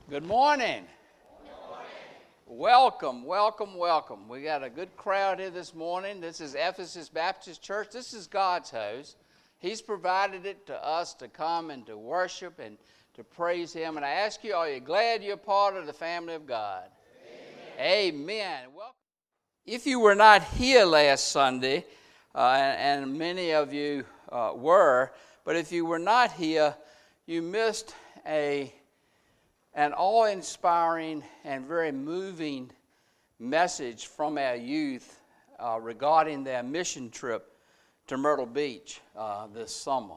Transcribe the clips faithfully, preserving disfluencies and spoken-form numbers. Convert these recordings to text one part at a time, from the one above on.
Good morning. Good morning. Welcome, welcome, welcome. We got a good crowd here this morning. This is Ephesus Baptist Church. This is God's house. He's provided it to us to come and to worship and to praise Him. And I ask you, are you glad you're part of the family of God? Amen. Amen. Well, if you were not here last Sunday, uh, and, and many of you uh, were, but if you were not here, you missed a an awe-inspiring and very moving message from our youth uh, regarding their mission trip to Myrtle Beach uh, this summer.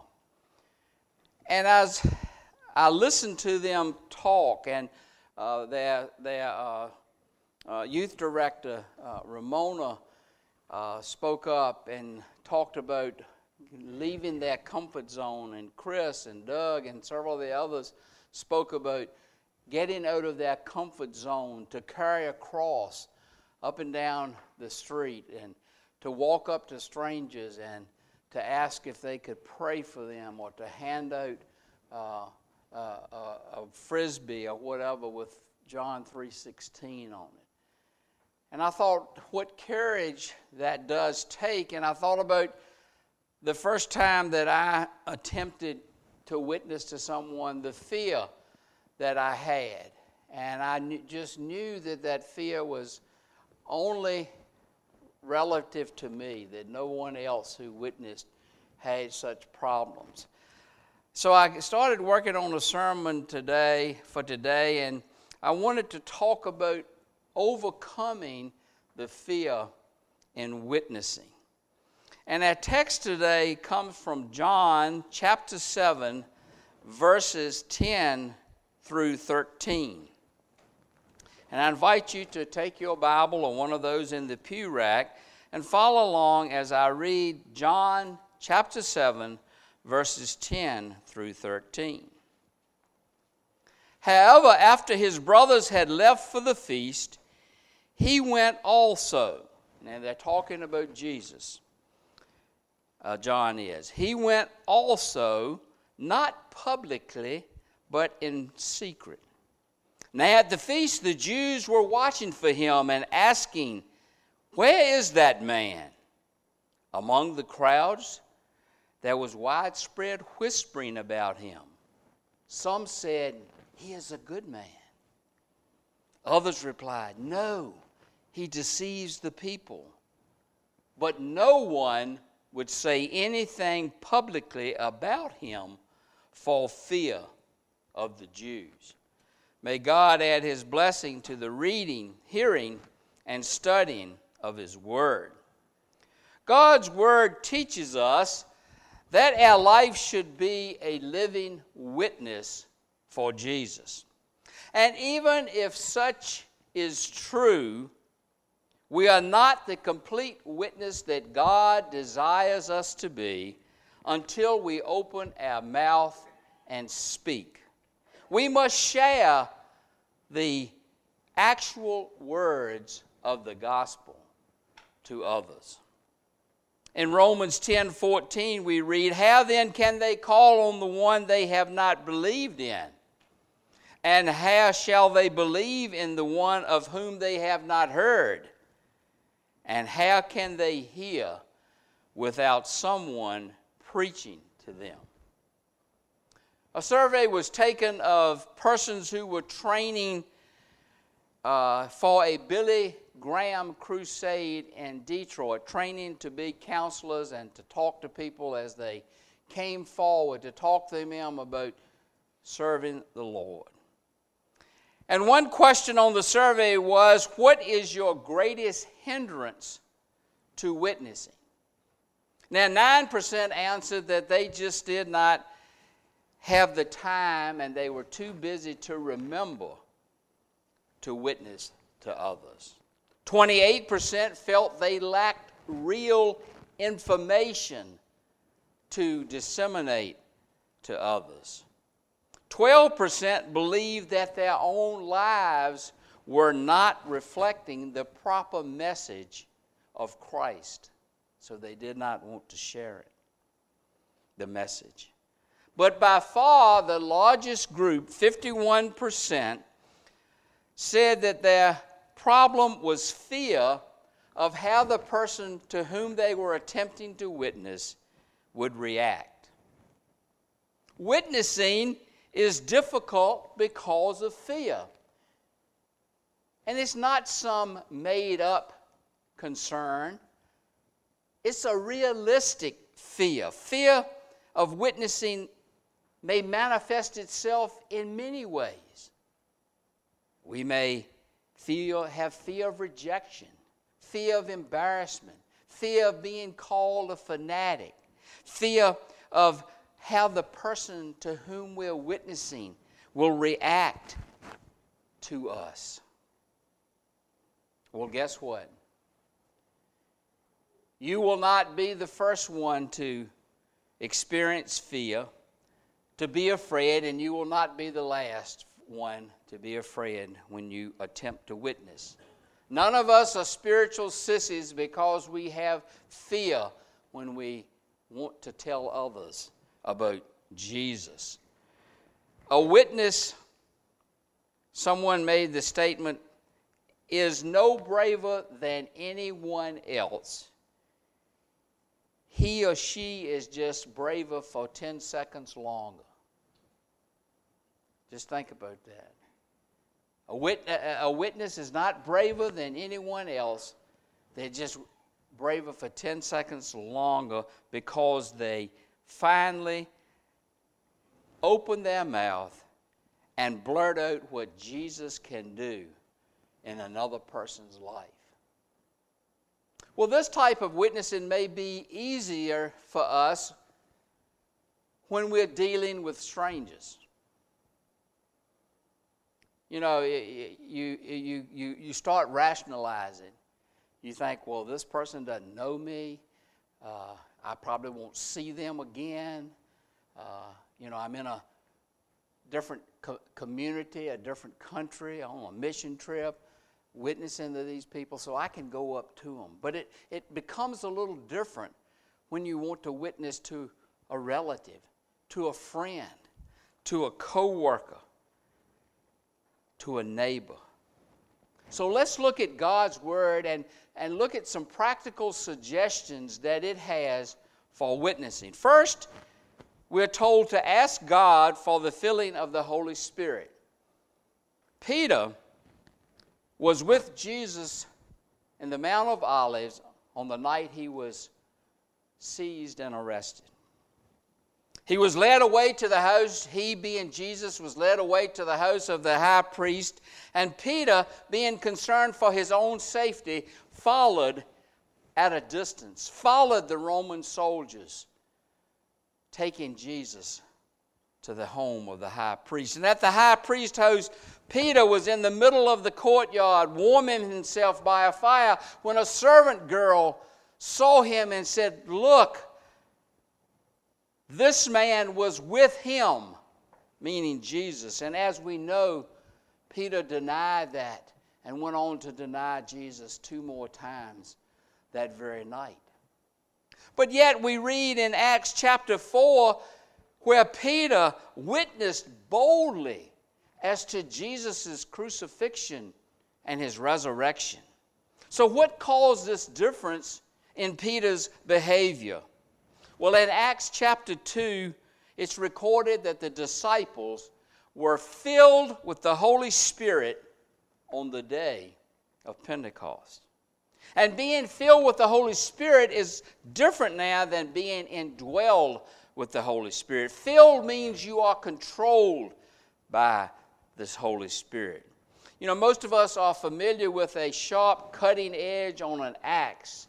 And as I listened to them talk, and uh, their, their uh, uh, youth director, uh, Ramona, uh, spoke up and talked about leaving their comfort zone, and Chris and Doug and several of the others spoke about getting out of their comfort zone to carry a cross up and down the street and to walk up to strangers and to ask if they could pray for them or to hand out uh, uh, uh, a frisbee or whatever with John three sixteen on it. And I thought what courage that does take, and I thought about the first time that I attempted to witness to someone, the fear that I had. And I knew, just knew that that fear was only relative to me, that no one else who witnessed had such problems. So I started working on a sermon today, for today, and I wanted to talk about overcoming the fear in witnessing. And our text today comes from John chapter seven, verses ten through thirteen. And I invite you to take your Bible or one of those in the pew rack and follow along as I read John chapter seven, verses ten through thirteen. However, after his brothers had left for the feast, he went also. Now they're talking about Jesus. Uh, John is. He went also, not publicly, but in secret. Now at the feast, the Jews were watching for him and asking, "Where is that man?" Among the crowds, there was widespread whispering about him. Some said, "He is a good man." Others replied, "No, he deceives the people." But no one would say anything publicly about him for fear of the Jews. May God add His blessing to the reading, hearing, and studying of His Word. God's Word teaches us that our life should be a living witness for Jesus. And even if such is true, we are not the complete witness that God desires us to be until we open our mouth and speak. We must share the actual words of the gospel to others. In Romans ten fourteen we read, "How then can they call on the one they have not believed in? And how shall they believe in the one of whom they have not heard? And how can they hear without someone preaching to them?" A survey was taken of persons who were training uh, for a Billy Graham crusade in Detroit, training to be counselors and to talk to people as they came forward to talk to them about serving the Lord. And one question on the survey was, what is your greatest hindrance to witnessing? Now, nine percent answered that they just did not have the time and they were too busy to remember to witness to others. twenty-eight percent felt they lacked real information to disseminate to others. twelve percent believed that their own lives were not reflecting the proper message of Christ, so they did not want to share it, the message. But by far the largest group, fifty-one percent, said that their problem was fear of how the person to whom they were attempting to witness would react. Witnessing is difficult because of fear. And it's not some made-up concern. It's a realistic fear. Fear of witnessing may manifest itself in many ways. We may feel, have fear of rejection, fear of embarrassment, fear of being called a fanatic, fear of how the person to whom we're witnessing will react to us. Well, guess what? You will not be the first one to experience fear, to be afraid, and you will not be the last one to be afraid when you attempt to witness. None of us are spiritual sissies because we have fear when we want to tell others about Jesus. A witness, someone made the statement, is no braver than anyone else. He or she is just braver for ten seconds longer. Just think about that. A, wit- a witness is not braver than anyone else. They're just braver for ten seconds longer because they finally open their mouth and blurt out what Jesus can do in another person's life. Well, this type of witnessing may be easier for us when we're dealing with strangers. You know, you, you, you, you start rationalizing. You think, well, this person doesn't know me. Uh, I probably won't see them again. Uh, you know, I'm in a different co- community, a different country, on a mission trip, witnessing to these people, so I can go up to them. But it, it becomes a little different when you want to witness to a relative, to a friend, to a co-worker, to a neighbor. So let's look at God's Word and, and look at some practical suggestions that it has for witnessing. First, we're told to ask God for the filling of the Holy Spirit. Peter was with Jesus in the Mount of Olives on the night he was seized and arrested. He was led away to the house, he being Jesus, was led away to the house of the high priest, and Peter, being concerned for his own safety, followed at a distance, followed the Roman soldiers, taking Jesus to the home of the high priest. And at the high priest's house, Peter was in the middle of the courtyard, warming himself by a fire, when a servant girl saw him and said, "Look, this man was with him," meaning Jesus. And as we know, Peter denied that and went on to deny Jesus two more times that very night. But yet we read in Acts chapter four where Peter witnessed boldly as to Jesus' crucifixion and his resurrection. So what caused this difference in Peter's behavior? Well, in Acts chapter two, it's recorded that the disciples were filled with the Holy Spirit on the day of Pentecost. And being filled with the Holy Spirit is different now than being indwelled with the Holy Spirit. Filled means you are controlled by this Holy Spirit. You know, most of us are familiar with a sharp cutting edge on an axe.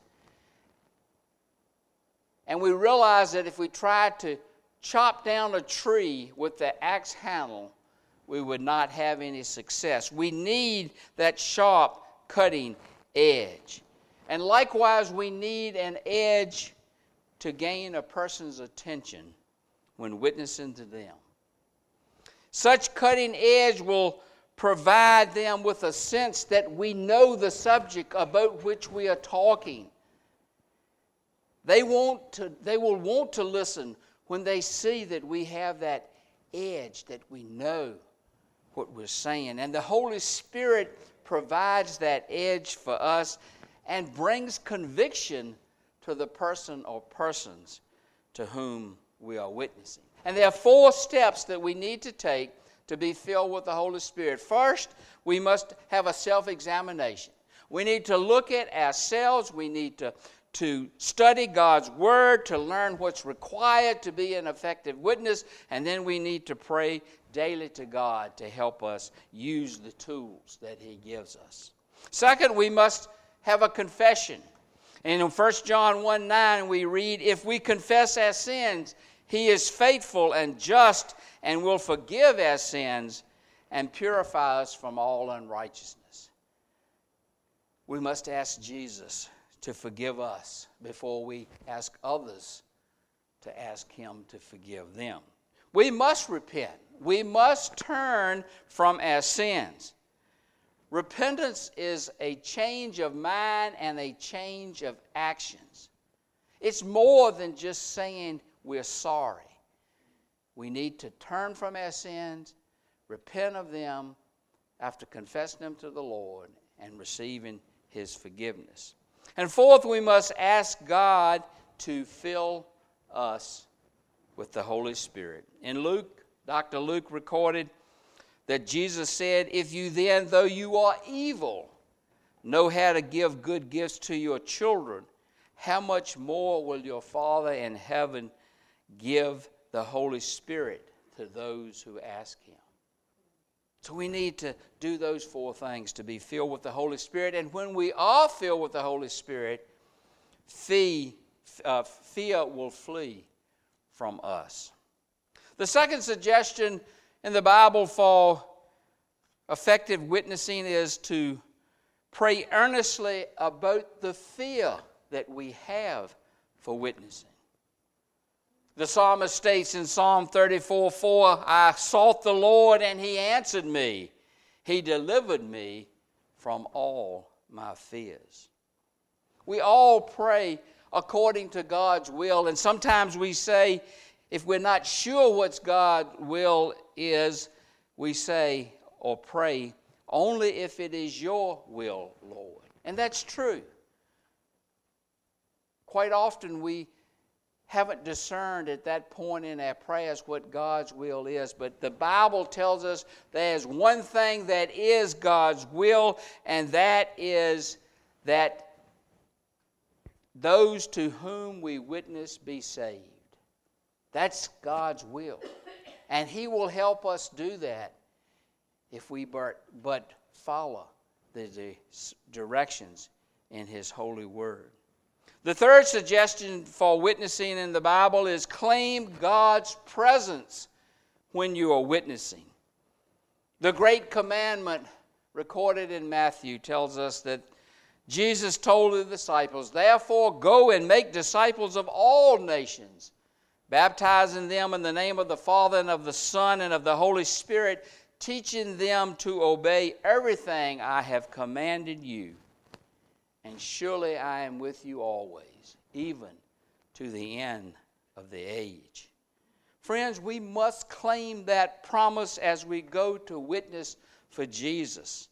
And we realize that if we tried to chop down a tree with the axe handle, we would not have any success. We need that sharp cutting edge. And likewise, we need an edge to gain a person's attention when witnessing to them. Such cutting edge will provide them with a sense that we know the subject about which we are talking. They want to, they will want to listen when they see that we have that edge, that we know what we're saying. And the Holy Spirit provides that edge for us and brings conviction to the person or persons to whom we are witnessing. And there are four steps that we need to take to be filled with the Holy Spirit. First, we must have a self-examination. We need to look at ourselves. We need to, to study God's Word, to learn what's required to be an effective witness, and then we need to pray daily to God to help us use the tools that He gives us. Second, we must have a confession. And in First John one nine we read, if we confess our sins, He is faithful and just and will forgive our sins and purify us from all unrighteousness. We must ask Jesus to forgive us before we ask others to ask Him to forgive them. We must repent. We must turn from our sins. Repentance is a change of mind and a change of actions. It's more than just saying we're sorry. We need to turn from our sins, repent of them after confessing them to the Lord and receiving His forgiveness. And fourth, we must ask God to fill us with the Holy Spirit. In Luke, Doctor Luke recorded that Jesus said, if you then, though you are evil, know how to give good gifts to your children, how much more will your Father in heaven give the Holy Spirit to those who ask Him? So we need to do those four things to be filled with the Holy Spirit. And when we are filled with the Holy Spirit, fee, uh, fear will flee from us. The second suggestion in the Bible for effective witnessing is to pray earnestly about the fear that we have for witnessing. The psalmist states in Psalm thirty-four four, I sought the Lord and He answered me. He delivered me from all my fears. We all pray according to God's will, and sometimes we say, if we're not sure what God's will is, we say or pray, only if it is your will, Lord. And that's true. Quite often we haven't discerned at that point in our prayers what God's will is. But the Bible tells us there's one thing that is God's will, and that is that those to whom we witness be saved. That's God's will. And He will help us do that if we but, but follow the, the directions in His holy word. The third suggestion for witnessing in the Bible is claim God's presence when you are witnessing. The great commandment recorded in Matthew tells us that Jesus told the disciples, therefore go and make disciples of all nations, baptizing them in the name of the Father and of the Son and of the Holy Spirit, teaching them to obey everything I have commanded you. And surely I am with you always, even to the end of the age. Friends, we must claim that promise as we go to witness for Jesus.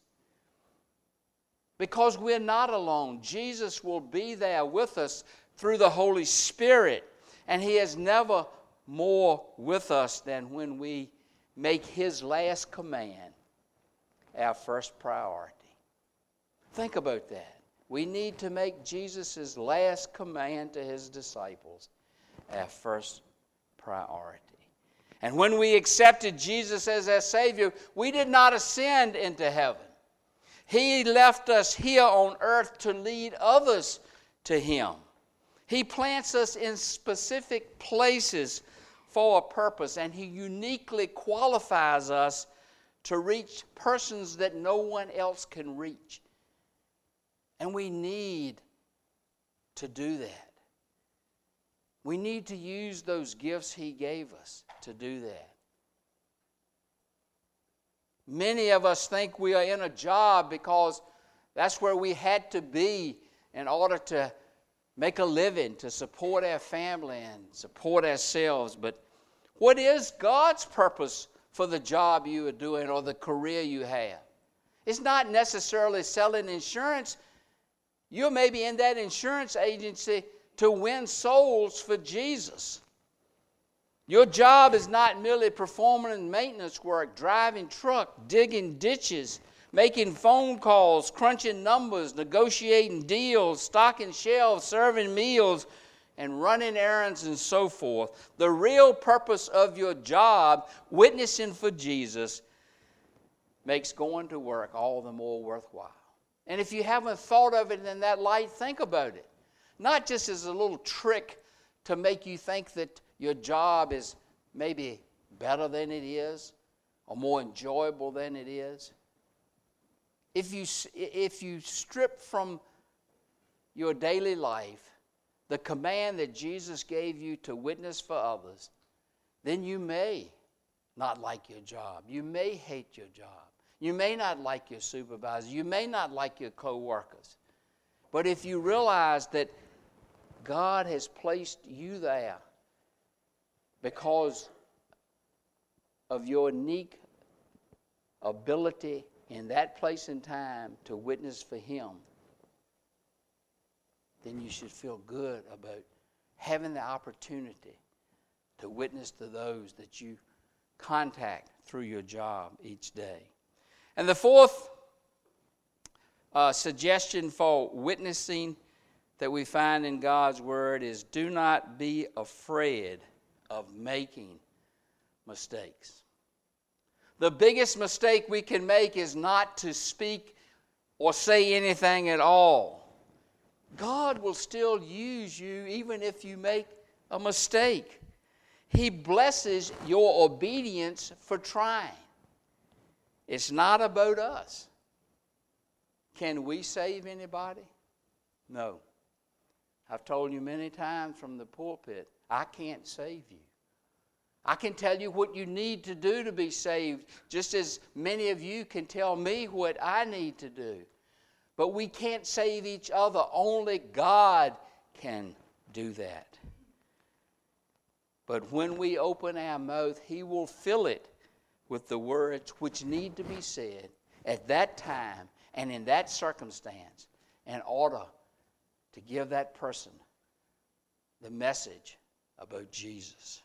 Because we're not alone. Jesus will be there with us through the Holy Spirit. And He is never more with us than when we make His last command our first priority. Think about that. We need to make Jesus' last command to His disciples our first priority. And when we accepted Jesus as our Savior, we did not ascend into heaven. He left us here on earth to lead others to Him. He plants us in specific places for a purpose, and He uniquely qualifies us to reach persons that no one else can reach. And we need to do that. We need to use those gifts He gave us to do that. Many of us think we are in a job because that's where we had to be in order to make a living, to support our family and support ourselves. But what is God's purpose for the job you are doing or the career you have. It's not necessarily selling insurance. You're maybe in that insurance agency to win souls for Jesus. Your job is not merely performing maintenance work, driving truck, digging ditches, making phone calls, crunching numbers, negotiating deals, stocking shelves, serving meals, and running errands and so forth. The real purpose of your job, witnessing for Jesus, makes going to work all the more worthwhile. And if you haven't thought of it in that light, think about it. Not just as a little trick to make you think that your job is maybe better than it is or more enjoyable than it is. If you, if you strip from your daily life the command that Jesus gave you to witness for others, then you may not like your job. You may hate your job. You may not like your supervisor. You may not like your co-workers. But if you realize that God has placed you there because of your unique ability in that place and time to witness for Him, then you should feel good about having the opportunity to witness to those that you contact through your job each day. And the fourth uh, suggestion for witnessing that we find in God's Word is do not be afraid of making mistakes. The biggest mistake we can make is not to speak or say anything at all. God will still use you even if you make a mistake. He blesses your obedience for trying. It's not about us. Can we save anybody? No. I've told you many times from the pulpit, I can't save you. I can tell you what you need to do to be saved, just as many of you can tell me what I need to do. But we can't save each other. Only God can do that. But when we open our mouth, He will fill it with the words which need to be said at that time and in that circumstance in order to give that person the message about Jesus.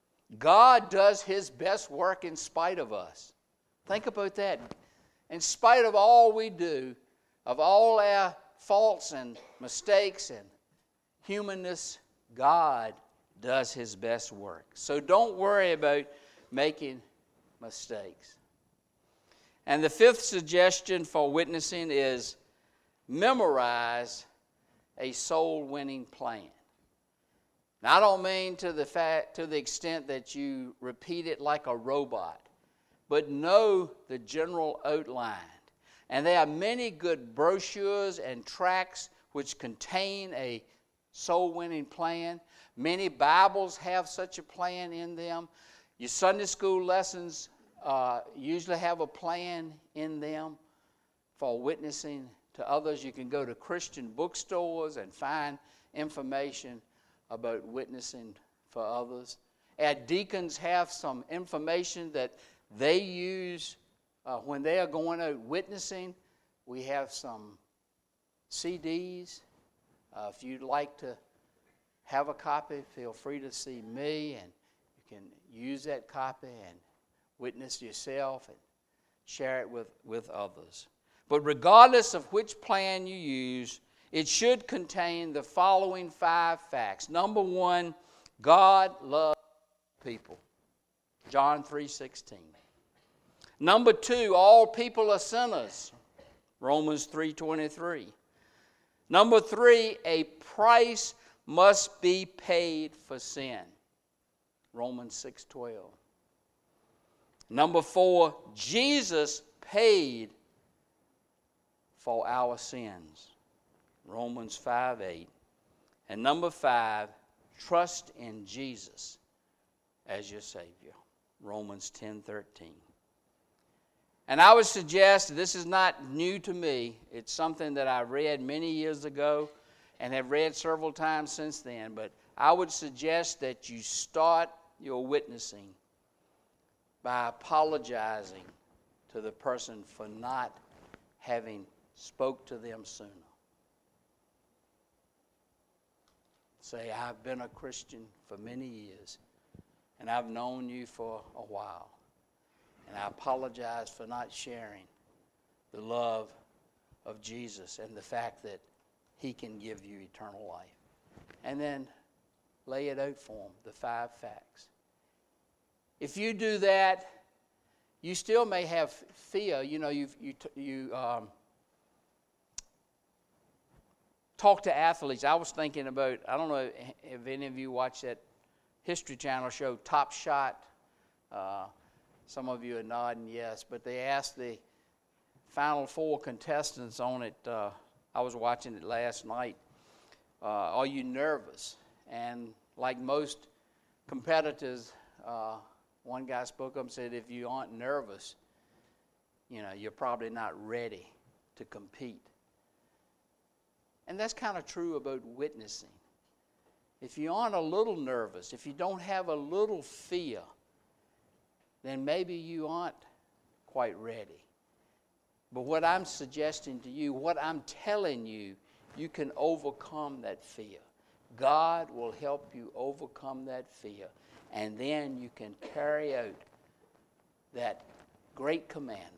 God does His best work in spite of us. Think about that. In spite of all we do, of all our faults and mistakes and humanness, God does His best work. So don't worry about making mistakes. And the fifth suggestion for witnessing is memorize a soul-winning plan. Now, I don't mean to the fact, to the extent that you repeat it like a robot, but know the general outline. And there are many good brochures and tracts which contain a soul-winning plan. Many Bibles have such a plan in them. Your Sunday school lessons uh, usually have a plan in them for witnessing to others. You can go to Christian bookstores and find information about witnessing for others. Our deacons have some information that they use uh, when they are going out witnessing. We have some C Ds. Uh, if you'd like to have a copy, feel free to see me, and you can use that copy and witness yourself and share it with, with others. But regardless of which plan you use, it should contain the following five facts. Number one, God loves people. John three sixteen. Number two, all people are sinners. Romans three twenty-three. Number three, a price must be paid for sin. Romans six twelve. Number four, Jesus paid for our sins. Romans five eight. And number five, trust in Jesus as your Savior. Romans ten thirteen. And I would suggest, this is not new to me, it's something that I read many years ago and have read several times since then, but I would suggest that you start your witnessing by apologizing to the person for not having spoke to them sooner. Say, I've been a Christian for many years, and I've known you for a while, and I apologize for not sharing the love of Jesus and the fact that he can give you eternal life. And then lay it out for them, the five facts. If you do that, you still may have fear. You know, you've, you you um, talk to athletes. I was thinking about, I don't know if any of you watch that History Channel show, Top Shot. Uh, some of you are nodding yes, but they asked the final four contestants on it. Uh, I was watching it last night. Uh, are you nervous? And like most competitors, uh, one guy spoke up and said, if you aren't nervous, you know, you're probably not ready to compete. And that's kind of true about witnessing. If you aren't a little nervous, if you don't have a little fear, then maybe you aren't quite ready. But what I'm suggesting to you, what I'm telling you, you can overcome that fear. God will help you overcome that fear, and then you can carry out that great commandment,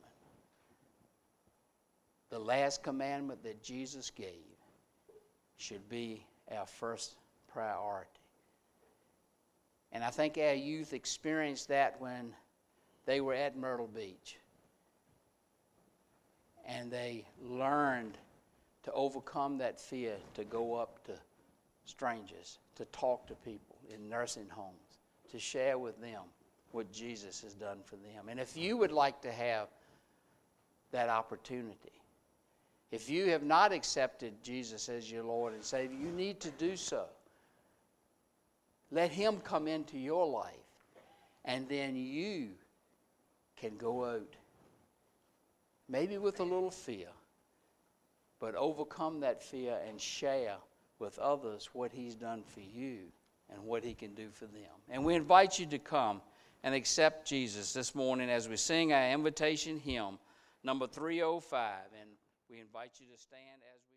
the last commandment that Jesus gave should be our first priority. And I think our youth experienced that when they were at Myrtle Beach. And they learned to overcome that fear, to go up to strangers, to talk to people in nursing homes, to share with them what Jesus has done for them. And if you would like to have that opportunity, if you have not accepted Jesus as your Lord and Savior, you need to do so. Let him come into your life, and then you can go out, maybe with a little fear, but overcome that fear and share with others what he's done for you and what he can do for them. And we invite you to come and accept Jesus this morning as we sing our invitation hymn, number three oh five. And we invite you to stand as